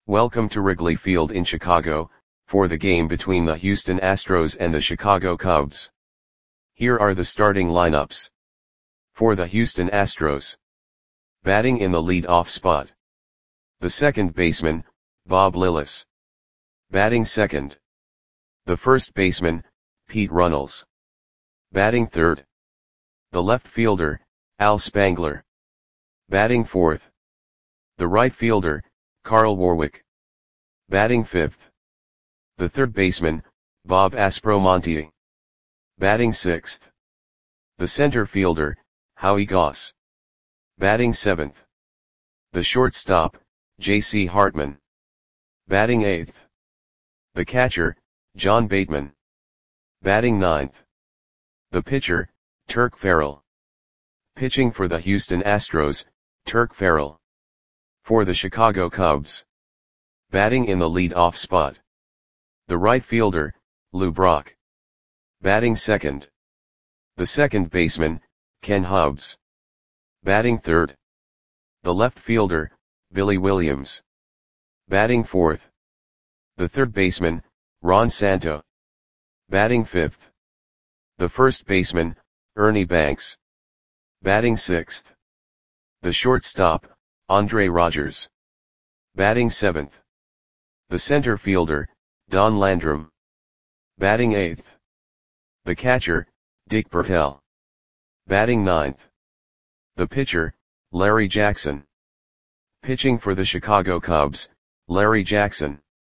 Welcome to Wrigley Field in Chicago, for the game between the Houston Astros and the Chicago Cubs. Here are the starting lineups. For the Houston Astros. Batting in the lead-off spot. The second baseman, Bob Lillis. Batting second. The first baseman, Pete Runnels. Batting third. The left fielder, Al Spangler. Batting fourth. The right fielder, Carl Warwick. Batting fifth. The third baseman, Bob Aspromonte. Batting sixth. The center fielder, Howie Goss. Batting seventh. The shortstop, J.C. Hartman. Batting eighth. The catcher, John Bateman. Batting ninth. The pitcher, Turk Farrell. Pitching for the Houston Astros, Turk Farrell. For the Chicago Cubs. Batting in the lead-off spot. The right fielder, Lou Brock. Batting second. The second baseman, Ken Hubbs. Batting third. The left fielder, Billy Williams. Batting fourth. The third baseman, Ron Santo. Batting fifth. The first baseman, Ernie Banks. Batting sixth. The shortstop, Andre Rogers. Batting seventh. The center fielder, Don Landrum. Batting eighth. The catcher, Dick Bertel. Batting ninth. The pitcher, Larry Jackson. Pitching for the Chicago Cubs, Larry Jackson.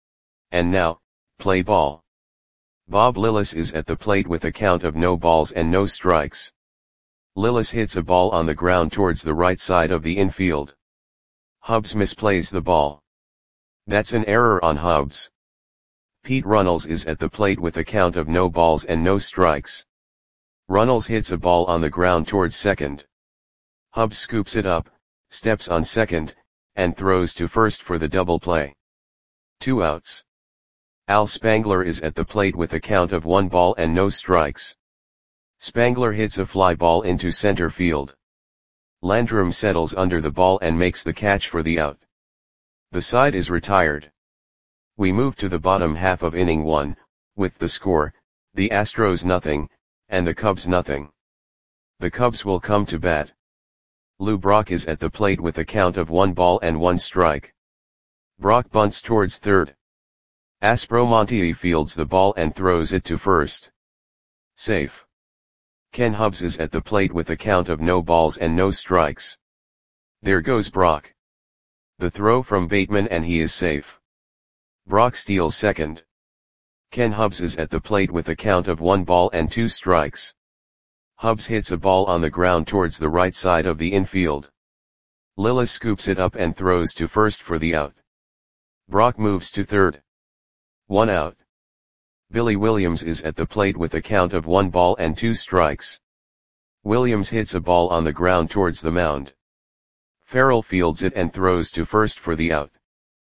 And now, play ball. Bob Lillis is at the plate with a count of no balls and no strikes. Lillis hits a ball on the ground towards the right side of the infield. Hubbs misplays the ball. That's an error on Hubbs. Pete Runnels is at the plate with a count of no balls and no strikes. Runnels hits a ball on the ground towards second. Hubbs scoops it up, steps on second, and throws to first for the double play. 2 outs. Al Spangler is at the plate with a count of 1 ball and no strikes. Spangler hits a fly ball into center field. Landrum settles under the ball and makes the catch for the out. The side is retired. We move to the bottom half of inning 1, with the score, the Astros 0, and the Cubs 0. The Cubs will come to bat. Lou Brock is at the plate with a count of 1 ball and 1 strike. Brock bunts towards third. Aspromonte fields the ball and throws it to first. Safe. Ken Hubbs is at the plate with a count of no balls and no strikes. There goes Brock. The throw from Bateman and he is safe. Brock steals second. Ken Hubbs is at the plate with a count of 1 ball and 2 strikes. Hubbs hits a ball on the ground towards the right side of the infield. Lillis scoops it up and throws to first for the out. Brock moves to third. 1 out. Billy Williams is at the plate with a count of 1 ball and 2 strikes. Williams hits a ball on the ground towards the mound. Farrell fields it and throws to first for the out.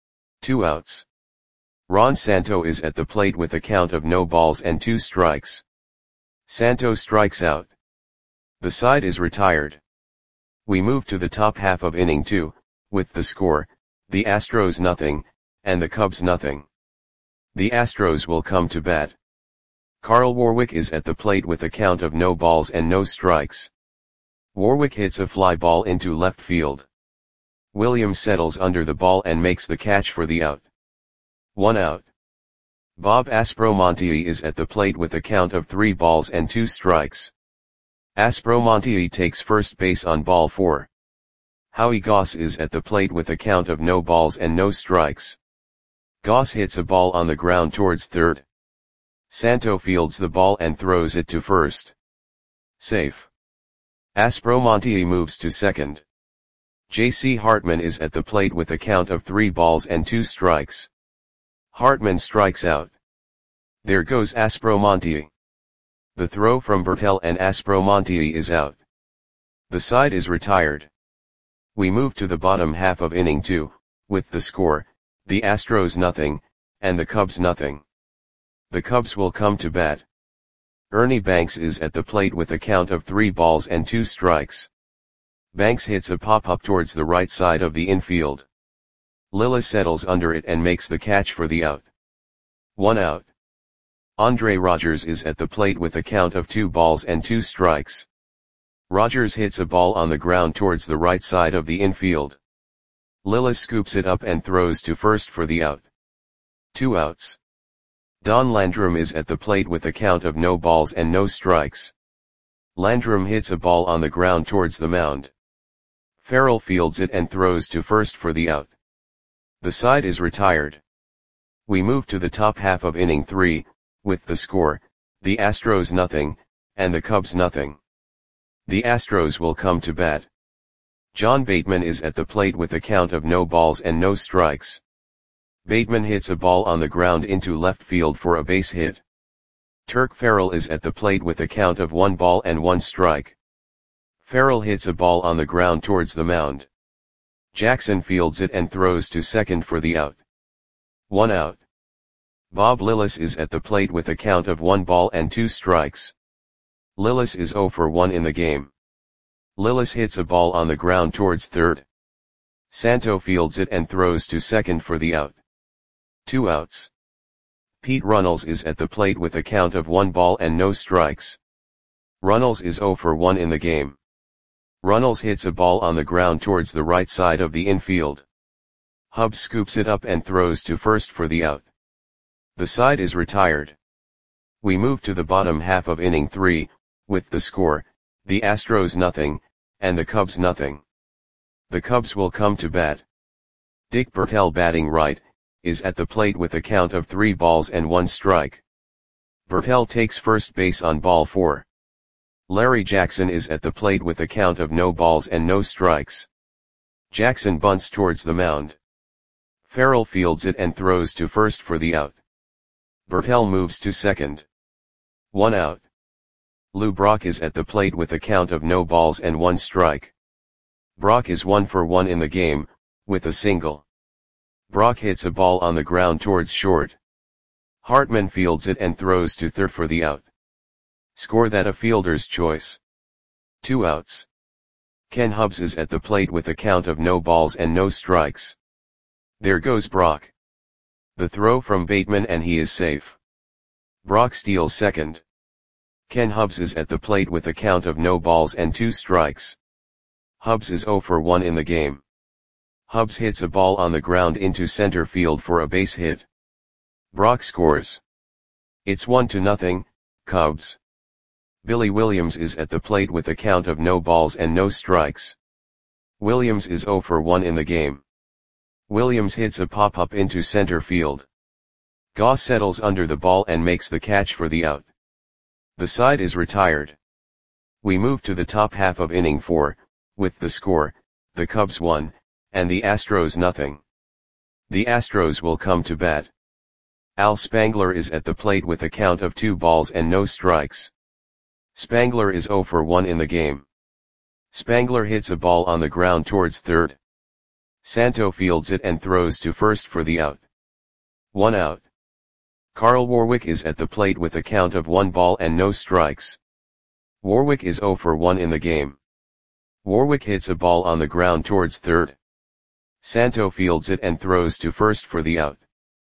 2 outs. Ron Santo is at the plate with a count of no balls and 2 strikes. Santo strikes out. The side is retired. We move to the top half of inning 2, with the score, the Astros 0, and the Cubs 0. The Astros will come to bat. Carl Warwick is at the plate with a count of no balls and no strikes. Warwick hits a fly ball into left field. Williams settles under the ball and makes the catch for the out. 1 out. Bob Aspromonte is at the plate with a count of 3 balls and 2 strikes. Aspromonte takes first base on ball 4. Howie Goss is at the plate with a count of no balls and no strikes. Goss hits a ball on the ground towards third. Santo fields the ball and throws it to first. Safe. Aspromonte moves to second. J.C. Hartman is at the plate with a count of 3 balls and 2 strikes. Hartman strikes out. There goes Aspromonte. The throw from Bertel and Aspromonte is out. The side is retired. We move to the bottom half of inning 2, with the score, the Astros 0, and the Cubs 0. The Cubs will come to bat. Ernie Banks is at the plate with a count of 3 balls and 2 strikes. Banks hits a pop-up towards the right side of the infield. Lillis settles under it and makes the catch for the out. 1 out. Andre Rogers is at the plate with a count of 2 balls and 2 strikes. Rogers hits a ball on the ground towards the right side of the infield. Lillis scoops it up and throws to first for the out. 2 outs. Don Landrum is at the plate with a count of no balls and no strikes. Landrum hits a ball on the ground towards the mound. Farrell fields it and throws to first for the out. The side is retired. We move to the top half of inning 3, with the score, the Astros 0, and the Cubs 0. The Astros will come to bat. John Bateman is at the plate with a count of no balls and no strikes. Bateman hits a ball on the ground into left field for a base hit. Turk Farrell is at the plate with a count of 1 ball and 1 strike. Farrell hits a ball on the ground towards the mound. Jackson fields it and throws to second for the out. 1 out. Bob Lillis is at the plate with a count of 1 ball and 2 strikes. Lillis is 0 for 1 in the game. Lillis hits a ball on the ground towards third. Santo fields it and throws to second for the out. 2 outs. Pete Runnels is at the plate with a count of 1 ball and no strikes. Runnels is 0 for 1 in the game. Runnels hits a ball on the ground towards the right side of the infield. Hubbs scoops it up and throws to first for the out. The side is retired. We move to the bottom half of inning 3, with the score, the Astros 0, and the Cubs 0. The Cubs will come to bat. Dick Bertel, batting right, is at the plate with a count of 3 balls and 1 strike. Bertel takes first base on ball 4. Larry Jackson is at the plate with a count of no balls and no strikes. Jackson bunts towards the mound. Farrell fields it and throws to first for the out. Bertel moves to second. 1 out. Lou Brock is at the plate with a count of no balls and 1 strike. Brock is 1 for 1 in the game, with a single. Brock hits a ball on the ground towards short. Hartman fields it and throws to third for the out. Score that a fielder's choice. 2 outs. Ken Hubbs is at the plate with a count of no balls and no strikes. There goes Brock. The throw from Bateman and he is safe. Brock steals second. Ken Hubbs is at the plate with a count of no balls and 2 strikes. Hubbs is 0 for 1 in the game. Hubbs hits a ball on the ground into center field for a base hit. Brock scores. It's 1-0, Cubs. Billy Williams is at the plate with a count of no balls and no strikes. Williams is 0 for 1 in the game. Williams hits a pop-up into center field. Goss settles under the ball and makes the catch for the out. The side is retired. We move to the top half of inning 4, with the score, the Cubs 1, and the Astros 0. The Astros will come to bat. Al Spangler is at the plate with a count of 2 balls and no strikes. Spangler is 0 for 1 in the game. Spangler hits a ball on the ground towards third. Santo fields it and throws to first for the out. 1 out. Carl Warwick is at the plate with a count of 1 ball and no strikes. Warwick is 0 for 1 in the game. Warwick hits a ball on the ground towards third. Santo fields it and throws to first for the out.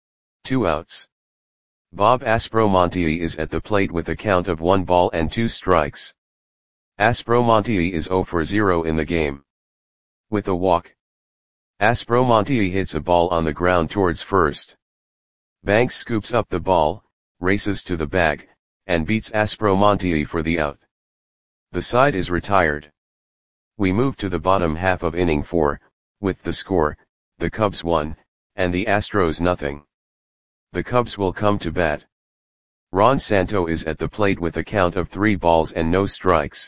2 outs. Bob Aspromonte is at the plate with a count of 1 ball and 2 strikes. Aspromonte is 0 for 0 in the game. With a walk. Aspromonte hits a ball on the ground towards first. Banks scoops up the ball, races to the bag, and beats Aspromonte for the out. The side is retired. We move to the bottom half of inning 4, with the score, the Cubs 1, and the Astros 0. The Cubs will come to bat. Ron Santo is at the plate with a count of 3 balls and no strikes.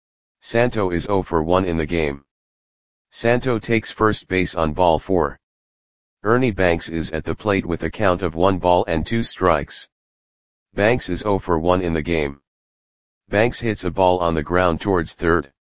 Santo is 0 for 1 in the game. Santo takes first base on ball 4. Ernie Banks is at the plate with a count of 1 ball and 2 strikes. Banks is 0 for 1 in the game. Banks hits a ball on the ground towards third.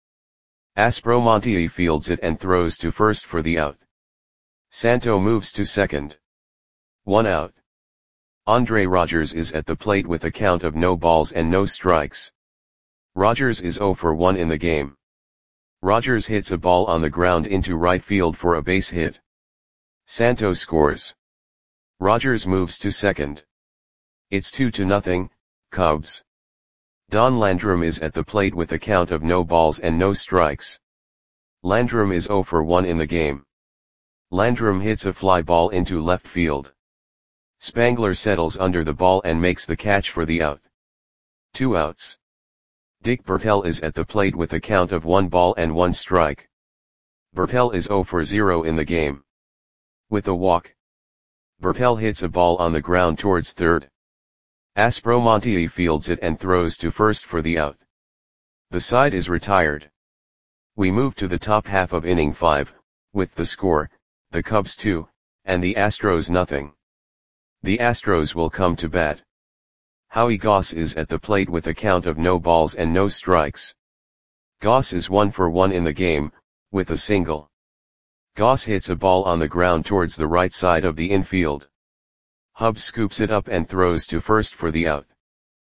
Aspromonte fields it and throws to first for the out. Santo moves to second. 1 out. Andre Rogers is at the plate with a count of no balls and no strikes. Rogers is 0 for 1 in the game. Rogers hits a ball on the ground into right field for a base hit. Santo scores. Rogers moves to second. It's 2-0, Cubs. Don Landrum is at the plate with a count of no balls and no strikes. Landrum is 0 for 1 in the game. Landrum hits a fly ball into left field. Spangler settles under the ball and makes the catch for the out. 2 outs. Dick Bertel is at the plate with a count of 1 ball and 1 strike. Bertel is 0 for 0 in the game. With a walk, Bertel hits a ball on the ground towards third. Aspromonte fields it and throws to first for the out. The side is retired. We move to the top half of inning 5, with the score, the Cubs 2, and the Astros nothing. The Astros will come to bat. Howie Goss is at the plate with a count of no balls and no strikes. Goss is 1 for 1 in the game, with a single. Goss hits a ball on the ground towards the right side of the infield. Hubbs scoops it up and throws to first for the out.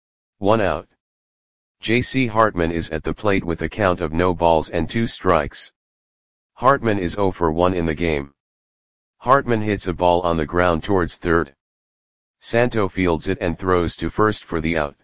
1 out. J.C. Hartman is at the plate with a count of no balls and 2 strikes. Hartman is 0 for 1 in the game. Hartman hits a ball on the ground towards third. Santo fields it and throws to first for the out.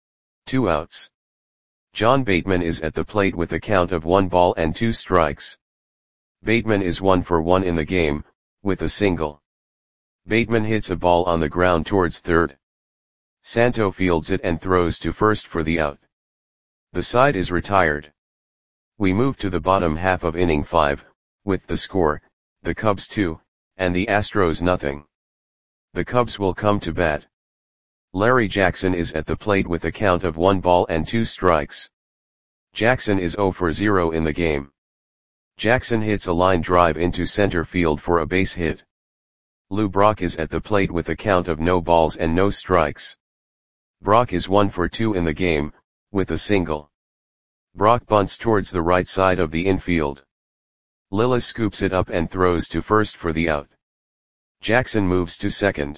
2 outs. John Bateman is at the plate with a count of 1 ball and 2 strikes. Bateman is 1 for 1 in the game, with a single. Bateman hits a ball on the ground towards third. Santo fields it and throws to first for the out. The side is retired. We move to the bottom half of inning 5, with the score, the Cubs 2, and the Astros nothing. The Cubs will come to bat. Larry Jackson is at the plate with a count of 1 ball and 2 strikes. Jackson is 0 for 0 in the game. Jackson hits a line drive into center field for a base hit. Lou Brock is at the plate with a count of no balls and no strikes. Brock is 1 for 2 in the game, with a single. Brock bunts towards the right side of the infield. Lillis scoops it up and throws to first for the out. Jackson moves to second.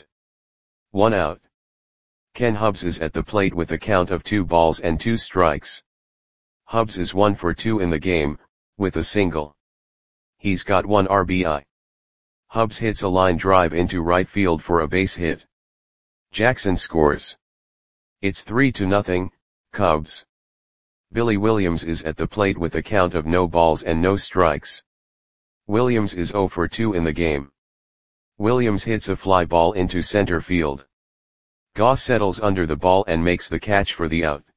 1 out. Ken Hubbs is at the plate with a count of 2 balls and 2 strikes. Hubbs is 1 for 2 in the game, with a single. He's got 1 RBI. Hubbs hits a line drive into right field for a base hit. Jackson scores. It's 3-0, Cubs. Billy Williams is at the plate with a count of no balls and no strikes. Williams is 0 for 2 in the game. Williams hits a fly ball into center field. Goss settles under the ball and makes the catch for the out.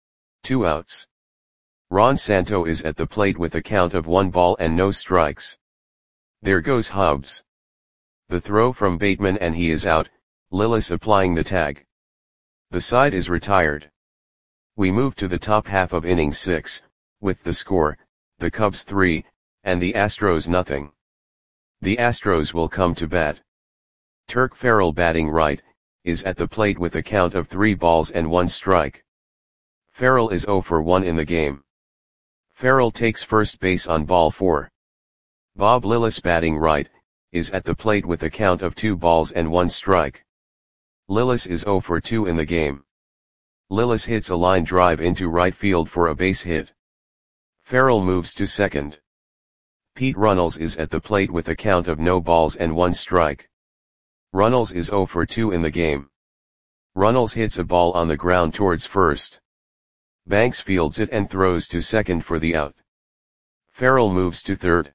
2 outs. Ron Santo is at the plate with a count of 1 ball and no strikes. There goes Hubbs. The throw from Bateman and he is out, Lillis applying the tag. The side is retired. We move to the top half of inning 6, with the score, the Cubs 3, and the Astros nothing. The Astros will come to bat. Turk Farrell batting right, is at the plate with a count of 3 balls and 1 strike. Farrell is 0 for 1 in the game. Farrell takes first base on ball 4. Bob Lillis batting right, is at the plate with a count of 2 balls and 1 strike. Lillis is 0 for 2 in the game. Lillis hits a line drive into right field for a base hit. Farrell moves to second. Pete Runnels is at the plate with a count of no balls and 1 strike. Runnels is 0 for 2 in the game. Runnels hits a ball on the ground towards first. Banks fields it and throws to second for the out. Farrell moves to third.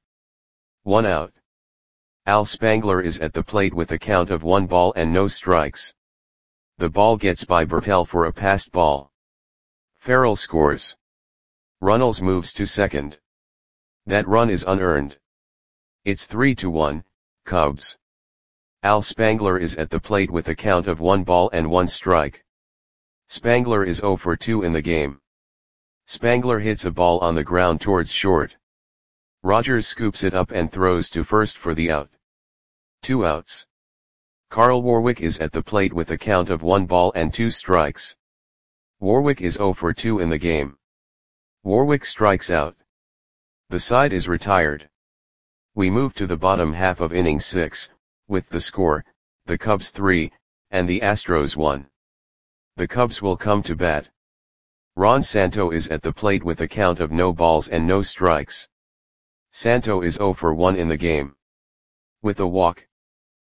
1 out. Al Spangler is at the plate with a count of 1 ball and no strikes. The ball gets by Bertel for a passed ball. Farrell scores. Runnels moves to second. That run is unearned. It's 3-1, Cubs. Al Spangler is at the plate with a count of 1 ball and 1 strike. Spangler is 0 for 2 in the game. Spangler hits a ball on the ground towards short. Rogers scoops it up and throws to first for the out. 2 outs. Carl Warwick is at the plate with a count of 1 ball and 2 strikes. Warwick is 0 for 2 in the game. Warwick strikes out. The side is retired. We move to the bottom half of inning 6, with the score, the Cubs 3, and the Astros 1. The Cubs will come to bat. Ron Santo is at the plate with a count of no balls and no strikes. Santo is 0 for 1 in the game. With a walk,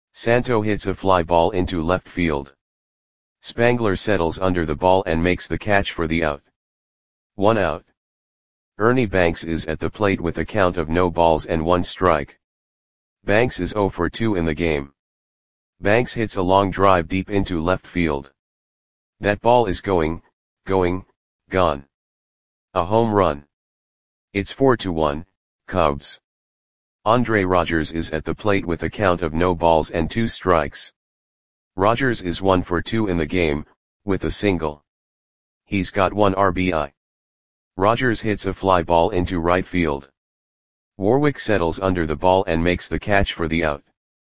Santo hits a fly ball into left field. Spangler settles under the ball and makes the catch for the out. 1 out. Ernie Banks is at the plate with a count of no balls and 1 strike. Banks is 0 for 2 in the game. Banks hits a long drive deep into left field. That ball is gone. A home run. It's 4-1, Cubs. Andre Rogers is at the plate with a count of no balls and 2 strikes. Rogers is 1 for 2 in the game, with a single. He's got 1 RBI. Rogers hits a fly ball into right field. Warwick settles under the ball and makes the catch for the out.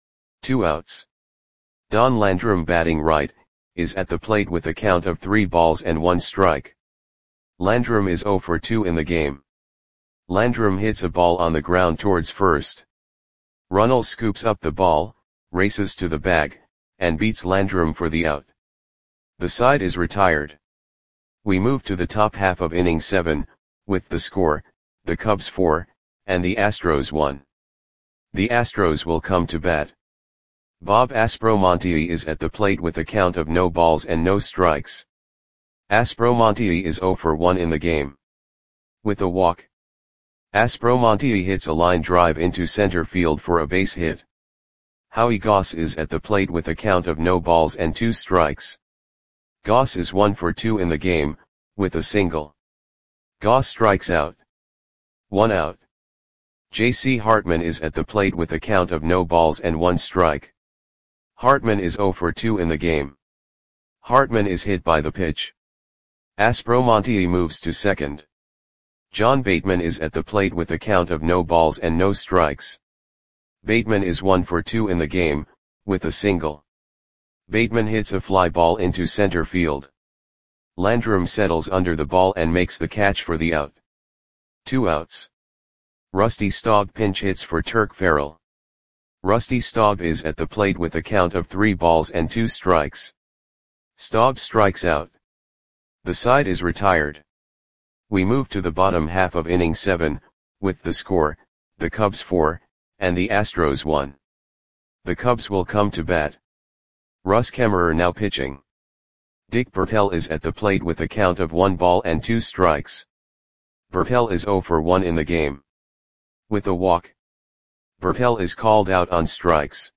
2 outs. Don Landrum, batting right, is at the plate with a count of 3 balls and 1 strike. Landrum is 0 for 2 in the game. Landrum hits a ball on the ground towards first. Runnels scoops up the ball, races to the bag, and beats Landrum for the out. The side is retired. We move to the top half of inning 7, with the score, the Cubs 4, and the Astros 1. The Astros will come to bat. Bob Aspromonte is at the plate with a count of no balls and no strikes. Aspromonte is 0 for 1 in the game. With a walk, Aspromonte hits a line drive into center field for a base hit. Howie Goss is at the plate with a count of no balls and 2 strikes. Goss is 1 for 2 in the game, with a single. Goss strikes out. 1 out. J.C. Hartman is at the plate with a count of no balls and 1 strike. Hartman is 0 for 2 in the game. Hartman is hit by the pitch. Aspromonte moves to second. John Bateman is at the plate with a count of no balls and no strikes. Bateman is 1 for 2 in the game, with a single. Bateman hits a fly ball into center field. Landrum settles under the ball and makes the catch for the out. 2 outs. Rusty Staub pinch hits for Turk Farrell. Rusty Staub is at the plate with a count of 3 balls and 2 strikes. Staub strikes out. The side is retired. We move to the bottom half of inning 7, with the score, the Cubs 4, and the Astros 1. The Cubs will come to bat. Russ Kemmerer now pitching. Dick Bertel is at the plate with a count of 1 ball and 2 strikes. Bertel is 0 for 1 in the game. With a walk, Bertel is called out on strikes.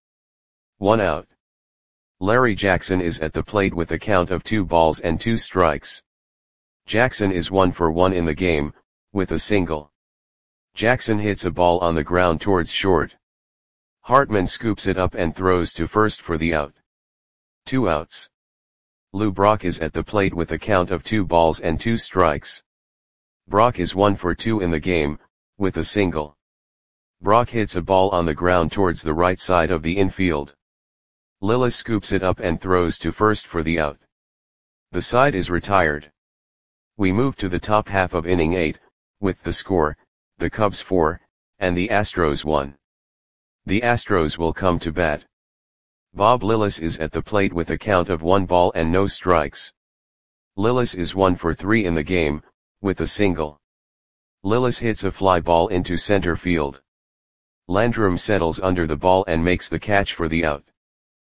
1 out. Larry Jackson is at the plate with a count of 2 balls and 2 strikes. Jackson is 1 for 1 in the game, with a single. Jackson hits a ball on the ground towards short. Hartman scoops it up and throws to first for the out. 2 outs. Lou Brock is at the plate with a count of 2 balls and 2 strikes. Brock is 1 for 2 in the game, with a single. Brock hits a ball on the ground towards the right side of the infield. Lillis scoops it up and throws to first for the out. The side is retired. We move to the top half of inning 8, with the score, the Cubs 4, and the Astros 1. The Astros will come to bat. Bob Lillis is at the plate with a count of 1 ball and no strikes. Lillis is 1 for 3 in the game, with a single. Lillis hits a fly ball into center field. Landrum settles under the ball and makes the catch for the out.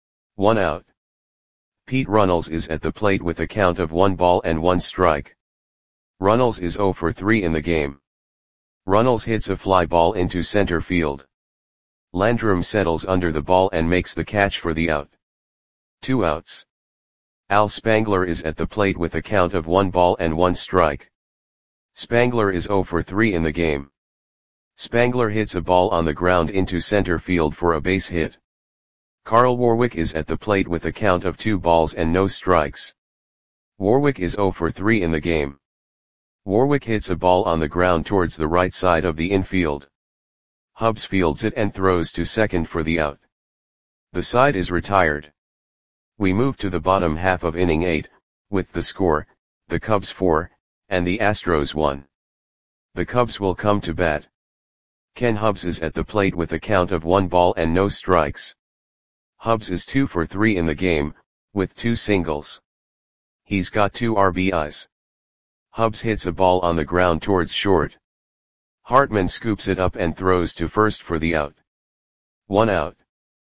1 out. Pete Runnels is at the plate with a count of 1 ball and 1 strike. Runnels is 0 for 3 in the game. Runnels hits a fly ball into center field. Landrum settles under the ball and makes the catch for the out. 2 outs. Al Spangler is at the plate with a count of 1 ball and 1 strike. Spangler is 0 for 3 in the game. Spangler hits a ball on the ground into center field for a base hit. Carl Warwick is at the plate with a count of 2 balls and no strikes. Warwick is 0 for 3 in the game. Warwick hits a ball on the ground towards the right side of the infield. Hubbs fields it and throws to second for the out. The side is retired. We move to the bottom half of inning 8, with the score, the Cubs 4, and the Astros 1. The Cubs will come to bat. Ken Hubbs is at the plate with a count of 1 ball and no strikes. Hubbs is 2 for 3 in the game, with 2 singles. He's got 2 RBIs. Hubbs hits a ball on the ground towards short. Hartman scoops it up and throws to first for the out. 1 out.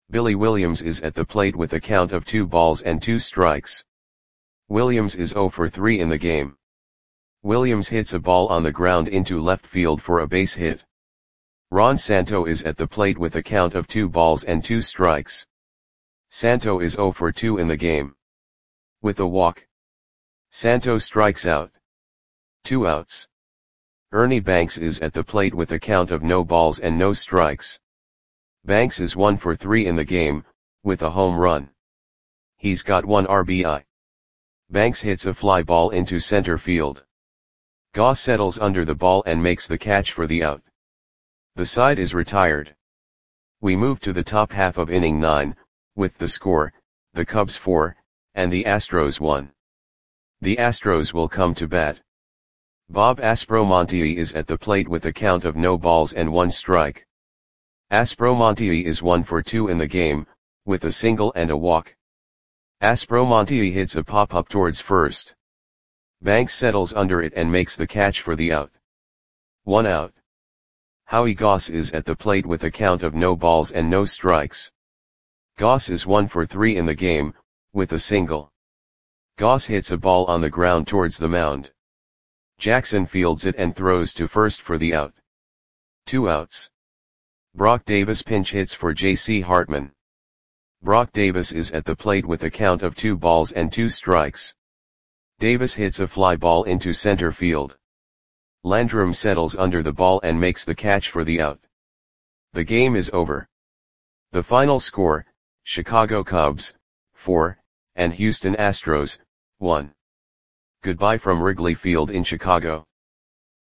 Billy Williams is at the plate with a count of 2 balls and 2 strikes. Williams is 0 for 3 in the game. Williams hits a ball on the ground into left field for a base hit. Ron Santo is at the plate with a count of 2 balls and 2 strikes. Santo is 0 for 2 in the game. With a walk, Santo strikes out. 2 outs. Ernie Banks is at the plate with a count of no balls and no strikes. Banks is 1 for 3 in the game, with a home run. He's got 1 RBI. Banks hits a fly ball into center field. Goss settles under the ball and makes the catch for the out. The side is retired. We move to the top half of inning 9, with the score, the Cubs 4, and the Astros 1. The Astros will come to bat. Bob Aspromonte is at the plate with a count of no balls and 1 strike. Aspromonte is 1 for 2 in the game, with a single and a walk. Aspromonte hits a pop-up towards first. Banks settles under it and makes the catch for the out. 1 out. Howie Goss is at the plate with a count of no balls and no strikes. Goss is 1 for 3 in the game, with a single. Goss hits a ball on the ground towards the mound. Jackson fields it and throws to first for the out. 2 outs. Brock Davis pinch hits for J.C. Hartman. Brock Davis is at the plate with a count of 2 balls and 2 strikes. Davis hits a fly ball into center field. Landrum settles under the ball and makes the catch for the out. The game is over. The final score, Chicago Cubs, 4, and Houston Astros, 1. Goodbye from Wrigley Field in Chicago.